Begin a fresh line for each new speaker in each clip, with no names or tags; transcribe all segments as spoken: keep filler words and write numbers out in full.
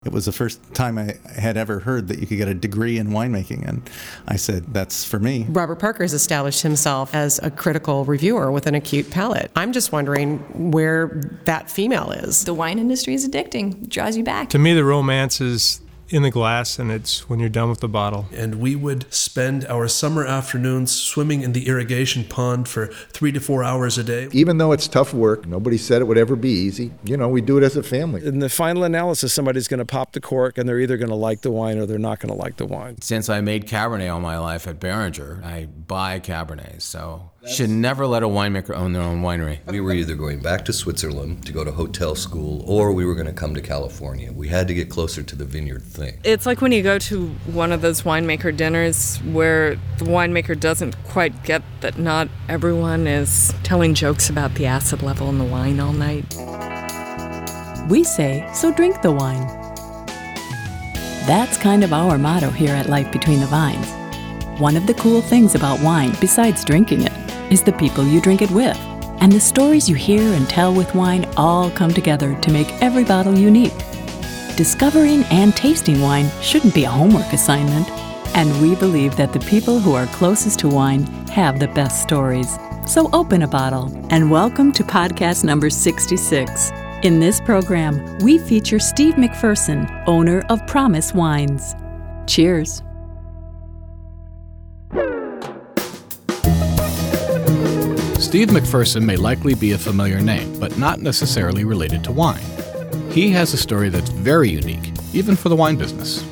It was the first time I had ever heard that you could get a degree in winemaking, and I said, that's for me.
Robert Parker has established himself as a critical reviewer with an acute palate. I'm just wondering where that female is.
The wine industry is addicting. It draws you back.
To me, the romance is in the glass, and it's when you're done with the bottle.
And we would spend our summer afternoons swimming in the irrigation pond for three to four hours a day.
Even though it's tough work, nobody said it would ever be easy. You know, we do it as a family.
In the final analysis, somebody's going to pop the cork, and they're either going to like the wine or they're not going to like the wine.
Since I made Cabernet all my life at Beringer, I buy Cabernets, so should never let a winemaker own their own winery.
We were either going back to Switzerland to go to hotel school, or we were going to come to California. We had to get closer to the vineyard thing.
It's like when you go to one of those winemaker dinners where the winemaker doesn't quite get that not everyone is telling jokes about the acid level in the wine all night.
We say, so drink the wine. That's kind of our motto here at Life Between the Vines. One of the cool things about wine, besides drinking it, is the people you drink it with. And the stories you hear and tell with wine all come together to make every bottle unique. Discovering and tasting wine shouldn't be a homework assignment. And we believe that the people who are closest to wine have the best stories. So open a bottle and welcome to podcast number sixty-six. In this program, we feature Steve McPherson, owner of Promise Wines. Cheers.
Steve McPherson may likely be a familiar name, but not necessarily related to wine. He has a story that's very unique, even for the wine business.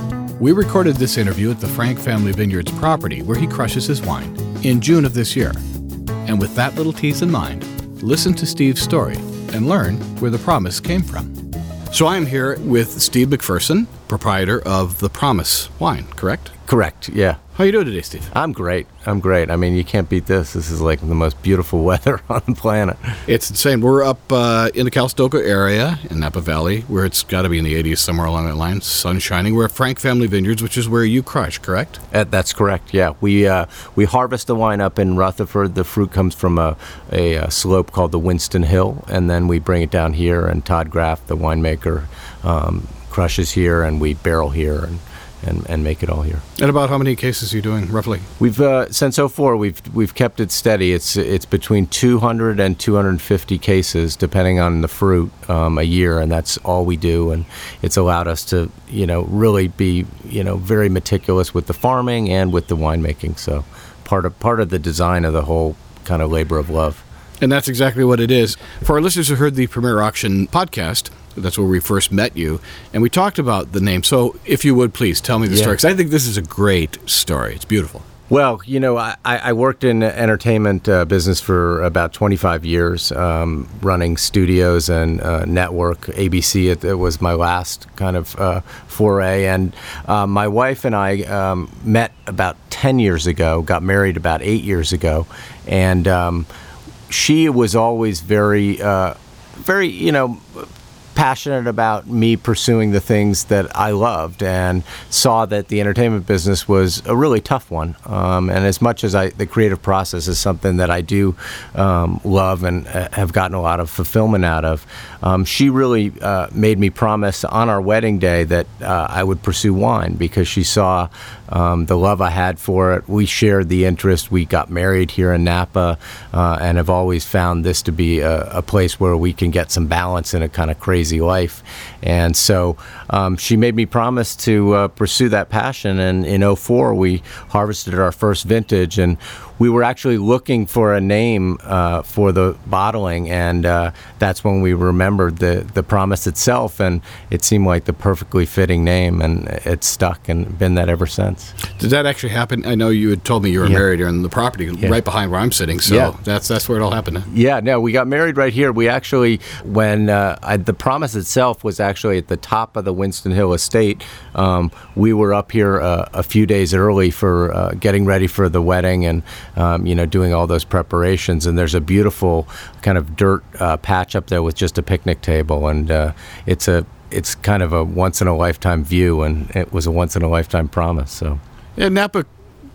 We recorded this interview at the Frank Family Vineyards property where he crushes his wine in June of this year. And with that little tease in mind, listen to Steve's story and learn where the Promise came from. So I'm here with Steve McPherson, proprietor of the Promise Wine, correct?
Correct, yeah.
How you doing today, Steve?
I'm great. I'm great. I mean, you can't beat this. This is like the most beautiful weather on the planet.
It's insane. We're up uh, in the Calistoga area in Napa Valley, where it's got to be in the eighties, somewhere along that line. Sun shining. We're at Frank Family Vineyards, which is where you crush, correct?
Uh, that's correct, yeah. We uh, we harvest the wine up in Rutherford. The fruit comes from a, a, a slope called the Winston Hill, and then we bring it down here, and Todd Graff, the winemaker, um, crushes here, and we barrel here, and And, and make it all here.
And about how many cases are you doing, roughly?
We've uh, since oh four, we've we've kept it steady. It's it's between two hundred and two hundred fifty cases, depending on the fruit, um, a year, and that's all we do. And it's allowed us to, you know, really be, you know, very meticulous with the farming and with the winemaking. So part of part of the design of the whole kind of labor of love.
And that's exactly what it is. For our listeners who heard the Premier Auction podcast, that's where we first met you, and we talked about the name. So if you would, please tell me the
yeah.
story, because I think this is a great story. It's beautiful.
Well, you know, I, I worked in the entertainment uh, business for about twenty-five years, um, running studios and uh, network. A B C, it, it was my last kind of uh, foray. And uh, my wife and I um, met about ten years ago, got married about eight years ago. And um, she was always very, uh, very, you know, passionate about me pursuing the things that I loved, and saw that the entertainment business was a really tough one. Um, and as much as I, the creative process is something that I do um, love and uh, have gotten a lot of fulfillment out of, um, she really uh, made me promise on our wedding day that uh, I would pursue wine, because she saw um, the love I had for it. We shared the interest. We got married here in Napa, uh, and have always found this to be a, a place where we can get some balance in a kind of crazy life. And so um, she made me promise to uh, pursue that passion, and in oh four we harvested our first vintage, and we were actually looking for a name uh, for the bottling, and uh, that's when we remembered the, the Promise itself, and it seemed like the perfectly fitting name, and it stuck and been that ever since.
Did that actually happen? I know you had told me you were yeah. married here in the property yeah. right behind where I'm sitting, so yeah. that's that's where it all happened.
Yeah, no, we got married right here. We actually, when uh, I, the Promise itself was actually at the top of the Winston Hill estate, um, we were up here uh, a few days early for uh, getting ready for the wedding, and Um, you know, doing all those preparations. And there's a beautiful kind of dirt uh, patch up there with just a picnic table, and uh, it's a it's kind of a once in a lifetime view, and it was a once in a lifetime promise. So
yeah, Napa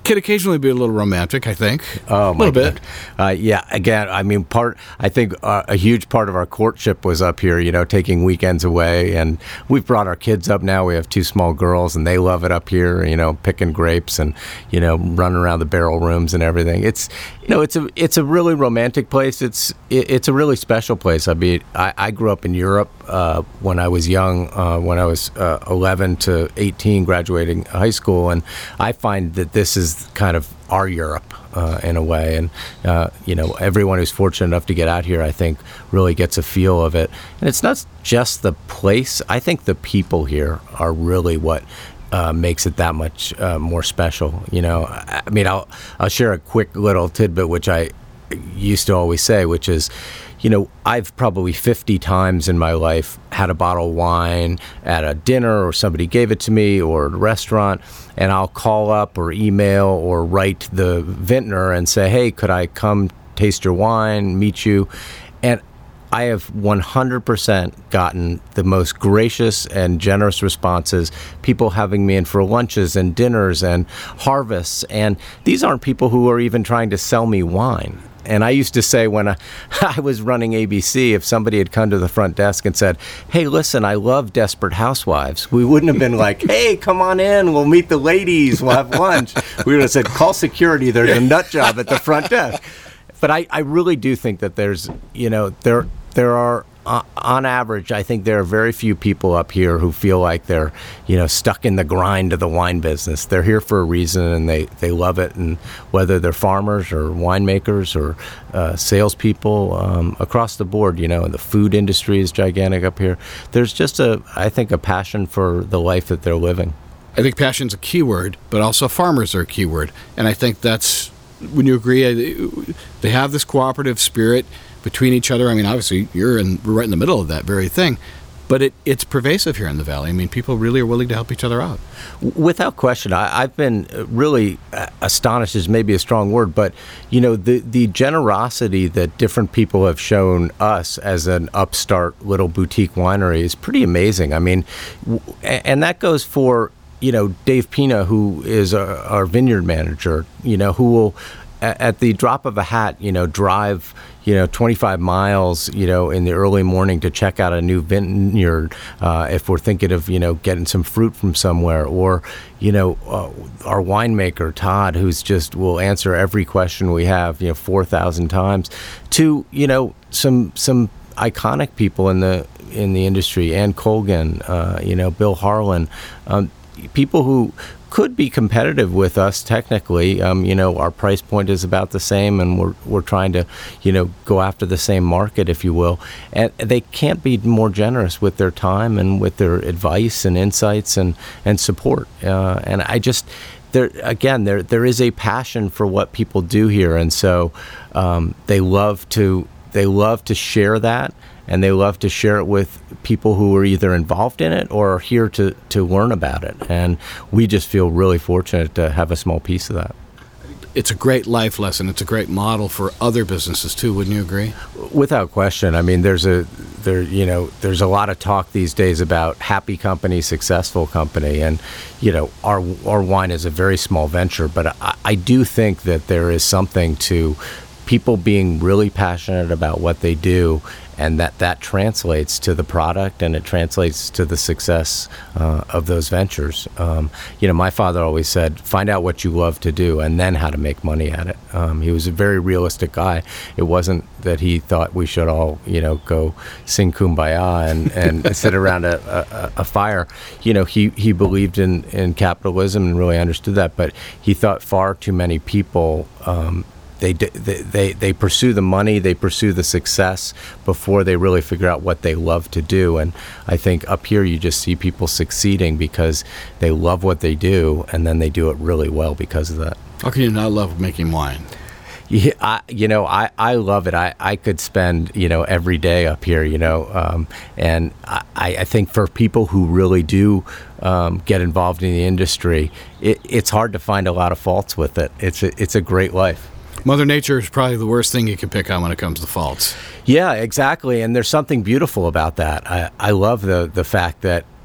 can occasionally be a little romantic, I think.
Oh, my
a little bit.
Uh, yeah, again, I mean, part. I think uh, a huge part of our courtship was up here, you know, taking weekends away. And we've brought our kids up now. We have two small girls, and they love it up here, you know, picking grapes and, you know, running around the barrel rooms and everything. It's, you know, it's a it's a really romantic place. It's it, it's a really special place. I mean, I, I grew up in Europe uh, when I was young, uh, when I was uh, eleven to eighteen, graduating high school. And I find that this is kind of our Europe uh, in a way. And, uh, you know, everyone who's fortunate enough to get out here, I think, really gets a feel of it. And it's not just the place. I think the people here are really what uh, makes it that much uh, more special. You know, I, I mean, I'll, I'll share a quick little tidbit, which I used to always say, which is, you know, I've probably fifty times in my life had a bottle of wine at a dinner, or somebody gave it to me, or at a restaurant, and I'll call up or email or write the vintner and say, hey, could I come taste your wine, meet you? And I have one hundred percent gotten the most gracious and generous responses, people having me in for lunches and dinners and harvests. And these aren't people who are even trying to sell me wine. And I used to say when I, I was running A B C, if somebody had come to the front desk and said, hey, listen, I love Desperate Housewives, we wouldn't have been like, hey, come on in, we'll meet the ladies, we'll have lunch. We would have said, call security, there's a nut job at the front desk. But I, I really do think that there's, you know, there there are, uh, on average, I think there are very few people up here who feel like they're, you know, stuck in the grind of the wine business. They're here for a reason, and they, they love it. And whether they're farmers or winemakers or uh, salespeople um, across the board, you know, and the food industry is gigantic up here. There's just a, I think, a passion for the life that they're living.
I think passion's a key word, but also farmers are a key word. And I think that's, when you agree, they have this cooperative spirit between each other. I mean, obviously, you're in, we're right in the middle of that very thing, but it, it's pervasive here in the Valley. I mean, people really are willing to help each other out.
Without question. I, I've been really astonished is maybe a strong word, but, you know, the, the generosity that different people have shown us as an upstart little boutique winery is pretty amazing. I mean, and that goes for, you know, Dave Pina, who is our, our vineyard manager, you know, who will, at the drop of a hat, you know, drive, you know, twenty-five miles, you know, in the early morning to check out a new vineyard, uh, if we're thinking of, you know, getting some fruit from somewhere. Or, you know, uh, our winemaker, Todd, who's just will answer every question we have, you know, four thousand times, to, you know, some some iconic people in the in the industry, Ann Colgan, uh, you know, Bill Harlan, um, people who could be competitive with us technically. Um, you know, our price point is about the same, and we're we're trying to, you know, go after the same market, if you will. And they can't be more generous with their time and with their advice and insights and and support. Uh, and I just, there again, there there is a passion for what people do here, and so um, they love to they love to share that. And they love to share it with people who are either involved in it or are here to, to learn about it. And we just feel really fortunate to have a small piece of that.
It's a great life lesson. It's a great model for other businesses too. Wouldn't you agree?
Without question. I mean, there's a there you know there's a lot of talk these days about happy company, successful company, and you know our our wine is a very small venture, but I, I do think that there is something to people being really passionate about what they do, and that that translates to the product, and it translates to the success uh, of those ventures. Um, you know, my father always said, find out what you love to do and then how to make money at it. Um, he was a very realistic guy. It wasn't that he thought we should all, you know, go sing Kumbaya and, and sit around a, a, a fire. You know, he, he believed in, in capitalism and really understood that, but he thought far too many people um, They, they they they pursue the money, they pursue the success before they really figure out what they love to do. And I think up here you just see people succeeding because they love what they do, and then they do it really well because of that.
How can you not love making wine?
Yeah, I, you know, I, I love it. I, I could spend, you know, every day up here, you know, um, and I, I think for people who really do um, get involved in the industry, it, it's hard to find a lot of faults with it. It's a, it's a great life.
Mother Nature is probably the worst thing you can pick on when it comes to faults.
Yeah, exactly. And there's something beautiful about that. I, I love the, the fact that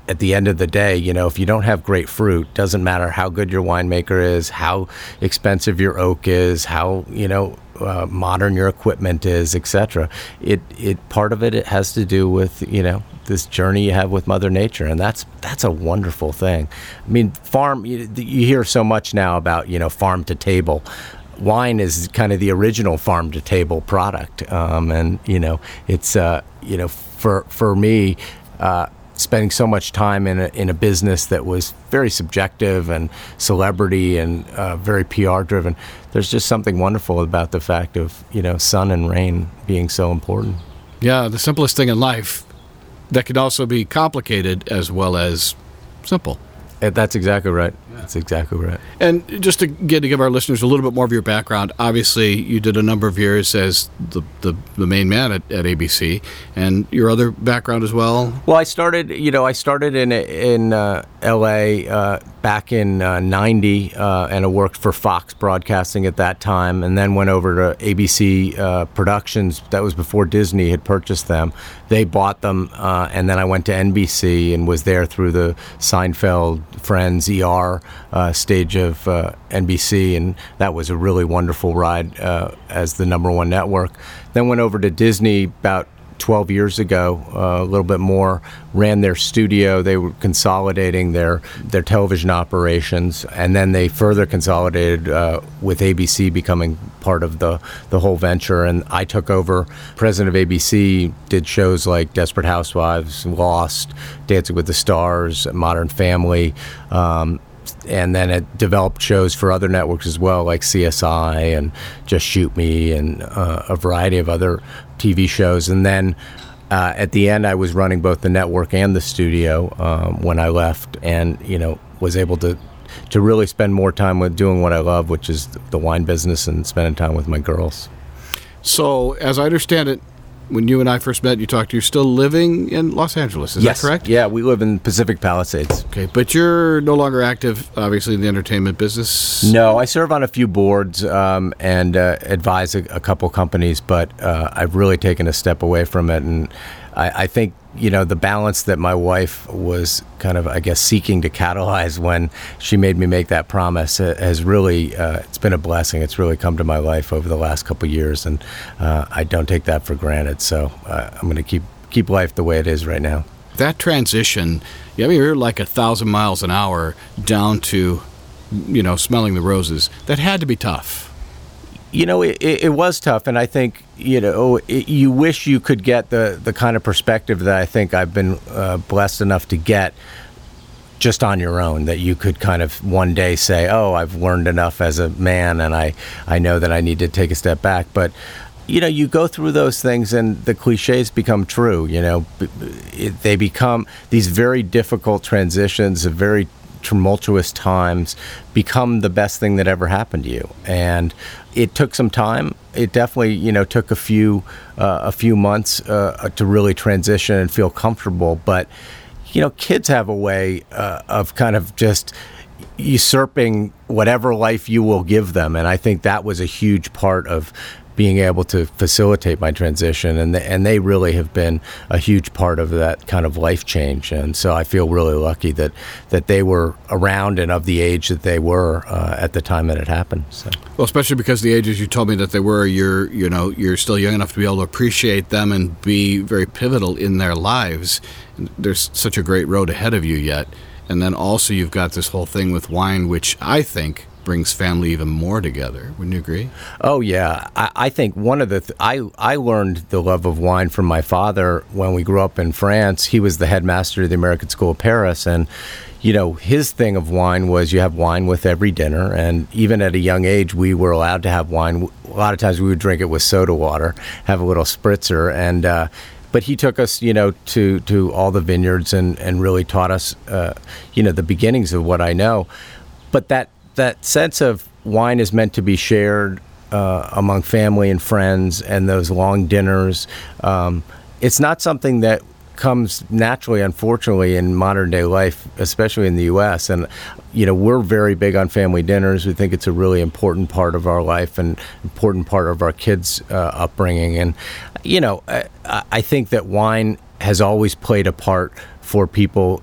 at the end of the day, you know, if you don't have great fruit, doesn't matter how good your winemaker is, how expensive your oak is, how, you know, uh, modern your equipment is, et cetera. It it part of it it has to do with, you know, this journey you have with Mother Nature, and that's that's a wonderful thing. I mean, farm. You, you hear so much now about, you know, farm to table. Wine is kind of the original farm to table product, um, and you know, it's uh, you know, for for me. Uh, spending so much time in a, in a business that was very subjective and celebrity and uh, very P R driven, there's just something wonderful about the fact of, you know, sun and rain being so important.
Yeah, the simplest thing in life that can also be complicated as well as simple.
That's exactly right. That's exactly right.
And just to get to give our listeners a little bit more of your background, obviously you did a number of years as the the, the main man at, at A B C, and your other background as well.
Well, I started, you know, I started in in uh, L A uh, back in uh, ninety, uh, and I worked for Fox Broadcasting at that time, and then went over to A B C uh, Productions. That was before Disney had purchased them. They bought them, uh, and then I went to N B C and was there through the Seinfeld, Friends, E R uh, stage of uh, N B C, and that was a really wonderful ride uh, as the number one network. Then went over to Disney about twelve years ago, uh, a little bit more, ran their studio. They were consolidating their, their television operations, and then they further consolidated uh, with A B C becoming part of the, the whole venture. And I took over president of A B C, did shows like Desperate Housewives, Lost, Dancing with the Stars, Modern Family, um, and then it developed shows for other networks as well, like C S I and Just Shoot Me and uh, a variety of other T V shows. And then uh, at the end, I was running both the network and the studio um, when I left, and, you know, was able to to really spend more time with doing what I love, which is the wine business and spending time with my girls.
So, as I understand it, when you and I first met, you talked, you're still living in Los Angeles, is
yes.
that correct?
Yeah, we live in Pacific Palisades.
Okay, but you're no longer active, obviously, in the entertainment business?
No, I serve on a few boards um, and uh, advise a, a couple companies, but uh, I've really taken a step away from it, and I, I think, you know, the balance that my wife was kind of, I guess, seeking to catalyze when she made me make that promise has really, uh, it's been a blessing. It's really come to my life over the last couple of years, and uh, I don't take that for granted. So uh, I'm going to keep keep life the way it is right now.
That transition, yeah, I mean, you're like a thousand miles an hour down to, you know, smelling the roses. That had to be tough.
You know, it, it was tough, and I think, you know, it, you wish you could get the, the kind of perspective that I think I've been uh, blessed enough to get just on your own, that you could kind of one day say, oh, I've learned enough as a man, and I, I know that I need to take a step back. But, you know, you go through those things, and the cliches become true, you know. It, they become these very difficult transitions, of very tumultuous times, become the best thing that ever happened to you. And it took some time. It definitely, you know, took a few uh, a few months uh, to really transition and feel comfortable. But, you know, kids have a way uh, of kind of just usurping whatever life you will give them. And I think that was a huge part of being able to facilitate my transition, and the, and they really have been a huge part of that kind of life change. And so I feel really lucky that that they were around and of the age that they were uh, at the time that it happened. So.
Well, especially because the ages you told me that they were, you're you know you're still young enough to be able to appreciate them and be very pivotal in their lives. There's such a great road ahead of you yet, and then also you've got this whole thing with wine, which I think brings family even more together. Wouldn't you agree?
Oh yeah, I, I think one of the th- I I learned the love of wine from my father when we grew up in France. He was the headmaster of the American School of Paris, and you know, his thing of wine was you have wine with every dinner, and even at a young age we were allowed to have wine. A lot of times we would drink it with soda water, have a little spritzer, and uh, but he took us, you know, to to all the vineyards and and really taught us, uh, you know, the beginnings of what I know. But that. That sense of wine is meant to be shared uh, among family and friends, and those long dinners. Um, it's not something that comes naturally, unfortunately, in modern day life, especially in the U S. And, you know, we're very big on family dinners. We think it's a really important part of our life and important part of our kids' uh, upbringing. And, you know, I, I think that wine has always played a part for people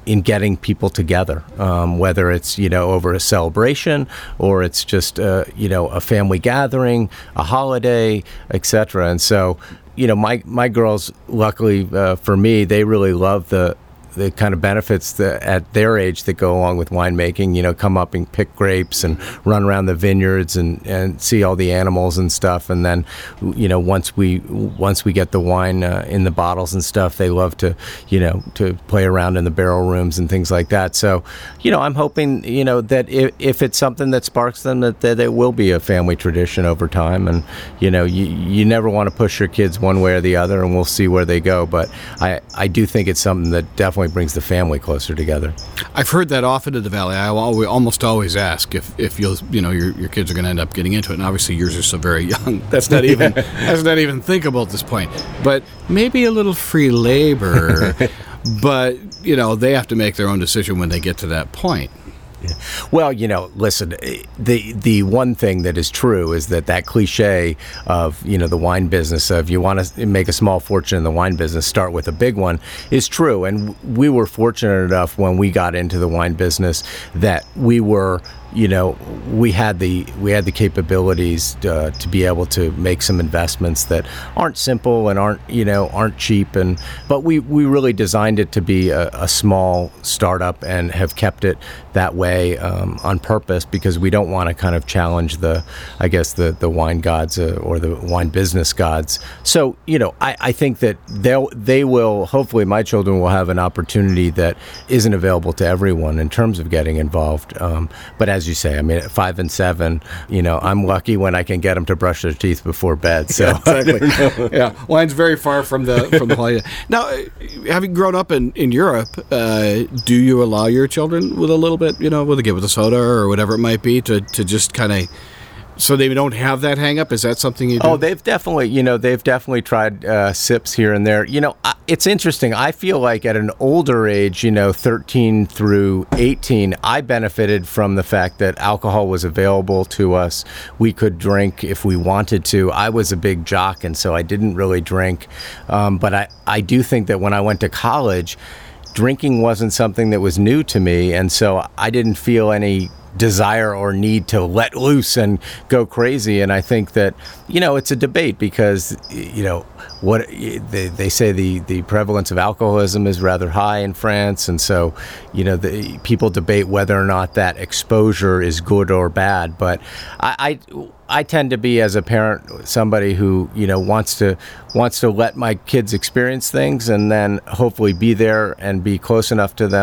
in getting people together, um, whether it's, you know, over a celebration or it's just, uh, you know, a family gathering, a holiday, et cetera. And so, you know, my, my girls, luckily uh, for me, they really love the the kind of benefits that at their age that go along with winemaking, you know, come up and pick grapes and run around the vineyards and, and see all the animals and stuff. And then, you know, once we once we get the wine uh, in the bottles and stuff, they love to, you know, to play around in the barrel rooms and things like that. So, you know, I'm hoping, you know, that if, if it's something that sparks them, that, that it will be a family tradition over time. And, you know, you, you never want to push your kids one way or the other, and we'll see where they go. But I, I do think it's something that definitely brings the family closer together.
I've heard that often in the Valley. I always, almost always ask if, if you'll, you know, your your kids are going to end up getting into it. And obviously yours are so very young. That's not even that's not even thinkable at this point. But maybe a little free labor. But, you know, they have to make their own decision when they get to that point.
Well, you know, listen, the the one thing that is true is that that cliche of, you know, the wine business of you want to make a small fortune in the wine business, start with a big one, is true. And we were fortunate enough when we got into the wine business that we were, you know, we had the we had the capabilities uh, to be able to make some investments that aren't simple and aren't, you know, aren't cheap, and but we, we really designed it to be a, a small startup and have kept it that way um, on purpose, because we don't want to kind of challenge the, I guess, the, the wine gods uh, or the wine business gods. So, you know, I, I think that they'll they will hopefully my children will have an opportunity that isn't available to everyone in terms of getting involved. Um, but as you say, I mean, at five and seven, you know, I'm lucky when I can get them to brush their teeth before bed. So
yeah, exactly. Yeah, wine's very far from the from the holiday. Now, having grown up in in Europe, uh, do you allow your children with a little bit, you know, with a with a soda or whatever it might be, to to just kind of, so they don't have that hang up? Is that something you do?
Oh, they've definitely, you know, they've definitely tried uh, sips here and there. You know, I, it's interesting. I feel like at an older age, you know, thirteen through eighteen, I benefited from the fact that alcohol was available to us. We could drink if we wanted to. I was a big jock, and so I didn't really drink. Um, but I, I do think that when I went to college, drinking wasn't something that was new to me, and so I didn't feel any desire or need to let loose and go crazy. And I think that, you know, it's a debate because, you know, what they, they say the, the prevalence of alcoholism is rather high in France. And so, you know, the people debate whether or not that exposure is good or bad. But I, I I tend to be, as a parent, somebody who, you know, wants to wants to let my kids experience things and then hopefully be there and be close enough to them